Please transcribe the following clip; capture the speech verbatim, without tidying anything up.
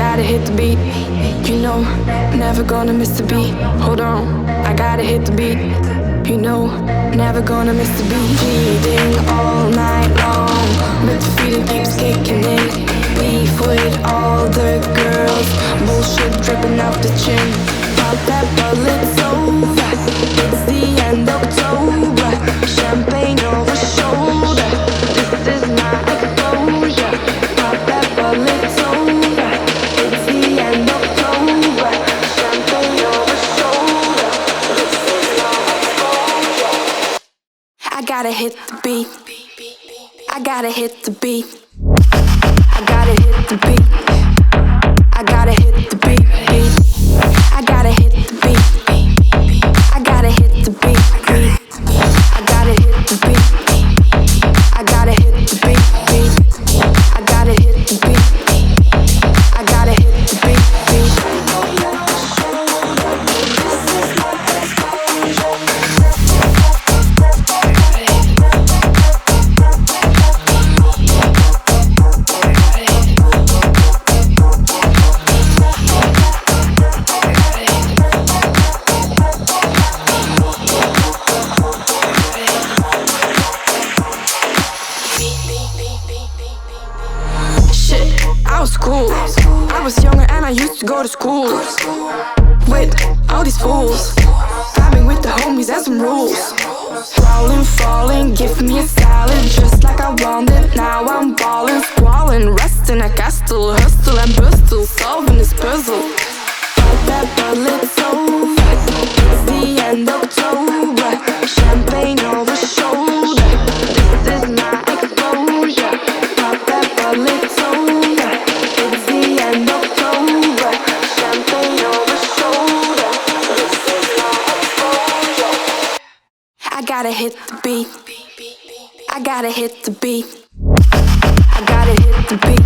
gotta hit the beat. You know, never gonna miss the beat. Hold on, I gotta hit the beat. You know, never gonna miss the beat. Cheating all night long, but the feeling keeps kicking in. Beef with all the girls, bullshit dripping off the chin. Pop that bottle, it's over. It's the end of October. Champagne over shoulder. This is my exposure. Pop that bottle, it's over. It's the end of October. Champagne over shoulder. This is my exposure. I gotta hit the beat. I gotta hit the beat. I gotta hit the beat. I gotta hit the beat. I gotta hit the beat. I gotta hit the beat. I gotta hit the beat. I gotta hit the beat. I gotta hit the beat. I gotta hit the beat. Cool. I was younger and I used to go to school with all these fools, vibing with the homies and some rules. Falling, falling, give me a salad just like I wanted. Now I'm balling, squalling, resting. I castle, hustle and bustle, solving this puzzle. But that bottle, it's over. It's the end of October. Champagne over shoulder. This is my exposure. Pop that bottle, it's over. I gotta hit the beat. I gotta hit the beat. I gotta hit the beat.